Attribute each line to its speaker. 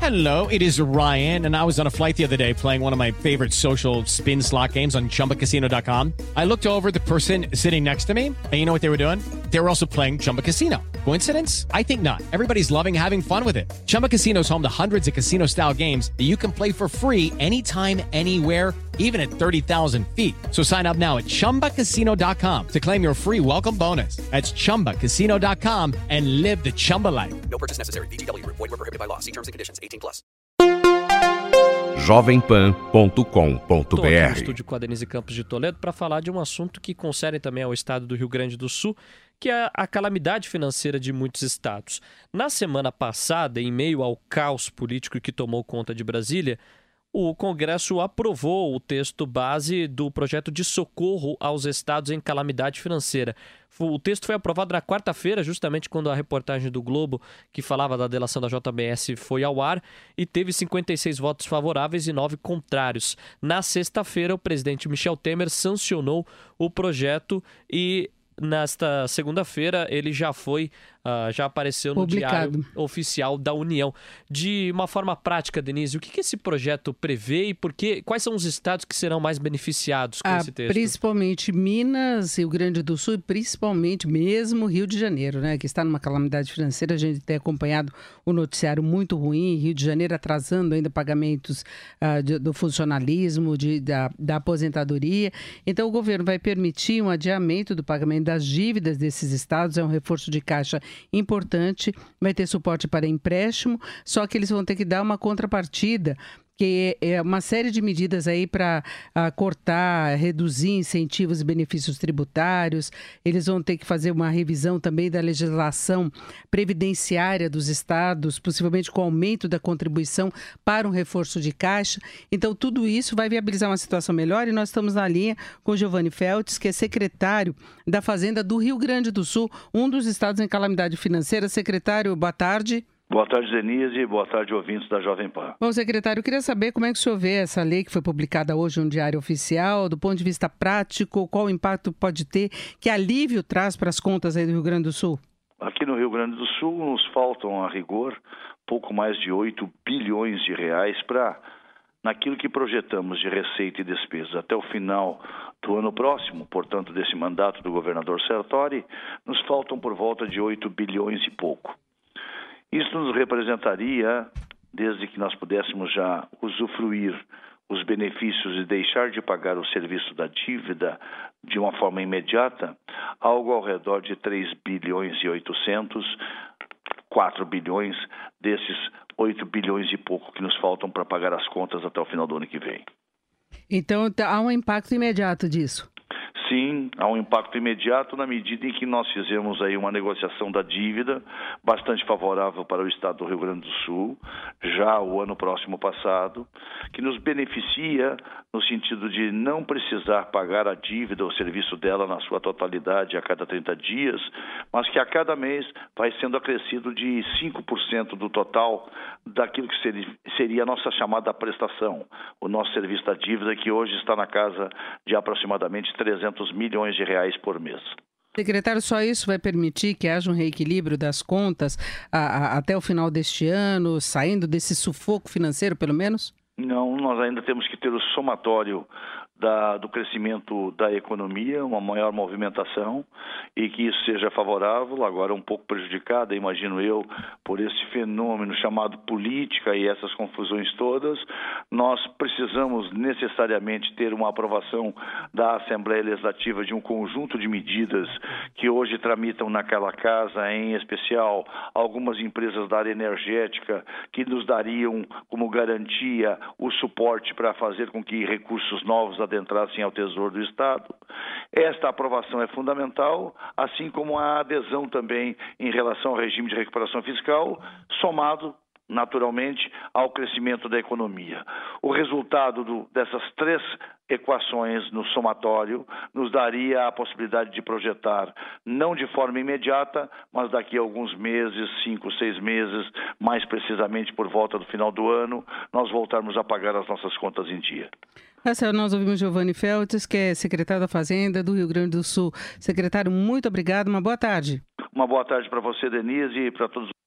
Speaker 1: Hello, it is Ryan, and I was on a flight the other day playing one of my favorite social spin slot games on ChumbaCasino.com. I looked over at the person sitting next to me, and you know what they were doing? They were also playing Chumba Casino. Coincidence? I think not. Everybody's loving having fun with it. Chumba Casino is home to hundreds of casino-style games that you can play for free anytime, anywhere, even at 30,000 feet. So sign up now at ChumbaCasino.com to claim your free welcome bonus. That's ChumbaCasino.com and live the Chumba life.
Speaker 2: No purchase necessary. VGW. Void where prohibited by law. See terms and conditions. 18+.
Speaker 3: jovempan.com.br.
Speaker 4: Estou aqui no estúdio com a Denise Campos de Toledo para falar de um assunto que concerne também ao estado do Rio Grande do Sul, que é a calamidade financeira de muitos estados. Na semana passada, em meio ao caos político que tomou conta de Brasília, o Congresso aprovou o texto base do projeto de socorro aos estados em calamidade financeira. O texto foi aprovado na quarta-feira, justamente quando a reportagem do Globo, que falava da delação da JBS, foi ao ar, e teve 56 votos favoráveis e 9 contrários. Na sexta-feira, o presidente Michel Temer sancionou o projeto e nesta segunda-feira ele já apareceu no
Speaker 5: publicado.
Speaker 4: Diário Oficial da União. De uma forma prática, Denise, o que esse projeto prevê e quais são os estados que serão mais beneficiados com esse texto?
Speaker 5: Principalmente Minas, Rio Grande do Sul e principalmente mesmo Rio de Janeiro, né, que está numa calamidade financeira. A gente tem acompanhado o noticiário muito ruim, Rio de Janeiro atrasando ainda pagamentos do funcionalismo, da aposentadoria. Então o governo vai permitir um adiamento do pagamento das dívidas desses estados, é um reforço de caixa importante, vai ter suporte para empréstimo, só que eles vão ter que dar uma contrapartida, que é uma série de medidas aí para cortar, reduzir incentivos e benefícios tributários. Eles vão ter que fazer uma revisão também da legislação previdenciária dos estados, possivelmente com aumento da contribuição para um reforço de caixa. Então, tudo isso vai viabilizar uma situação melhor e nós estamos na linha com Giovanni Feltes, que é secretário da Fazenda do Rio Grande do Sul, um dos estados em calamidade financeira. Secretário, boa tarde.
Speaker 6: Boa tarde, Denise. Boa tarde, ouvintes da Jovem Pan.
Speaker 5: Bom, secretário, eu queria saber como é que o senhor vê essa lei que foi publicada hoje no Diário Oficial, do ponto de vista prático, qual o impacto pode ter, que alívio traz para as contas aí do Rio Grande do Sul?
Speaker 6: Aqui no Rio Grande do Sul nos faltam, a rigor, pouco mais de 8 bilhões de reais para, naquilo que projetamos de receita e despesa até o final do ano próximo, portanto, desse mandato do governador Sertori, nos faltam por volta de 8 bilhões e pouco. Isso nos representaria, desde que nós pudéssemos já usufruir os benefícios e deixar de pagar o serviço da dívida de uma forma imediata, algo ao redor de 3 bilhões e 800, 4 bilhões desses 8 bilhões e pouco que nos faltam para pagar as contas até o final do ano que vem.
Speaker 5: Então, há um impacto imediato disso?
Speaker 6: Sim, há um impacto imediato na medida em que nós fizemos aí uma negociação da dívida bastante favorável para o estado do Rio Grande do Sul, já o ano próximo passado, que nos beneficia no sentido de não precisar pagar a dívida ou o serviço dela na sua totalidade a cada 30 dias, mas que a cada mês vai sendo acrescido de 5% do total daquilo que seria a nossa chamada prestação, o nosso serviço da dívida, que hoje está na casa de aproximadamente 300 milhões de reais por mês.
Speaker 5: Secretário, só isso vai permitir que haja um reequilíbrio das contas até o final deste ano, saindo desse sufoco financeiro, pelo menos?
Speaker 6: Não, nós ainda temos que ter o somatório do crescimento da economia, uma maior movimentação, e que isso seja favorável, agora um pouco prejudicada, imagino eu, por esse fenômeno chamado política e essas confusões todas. Nós precisamos necessariamente ter uma aprovação da Assembleia Legislativa de um conjunto de medidas que hoje tramitam naquela casa, em especial algumas empresas da área energética que nos dariam como garantia o suporte para fazer com que recursos novos adentrassem ao Tesouro do Estado. Esta aprovação é fundamental, assim como a adesão também em relação ao regime de recuperação fiscal, somado naturalmente ao crescimento da economia. O resultado dessas três equações no somatório nos daria a possibilidade de projetar, não de forma imediata, mas daqui a alguns meses, 5, 6 meses, mais precisamente por volta do final do ano, nós voltarmos a pagar as nossas contas em dia.
Speaker 5: Nós ouvimos Giovanni Feltes, que é secretário da Fazenda do Rio Grande do Sul. Secretário, muito obrigado, uma boa tarde.
Speaker 6: Uma boa tarde para você, Denise, e para todos.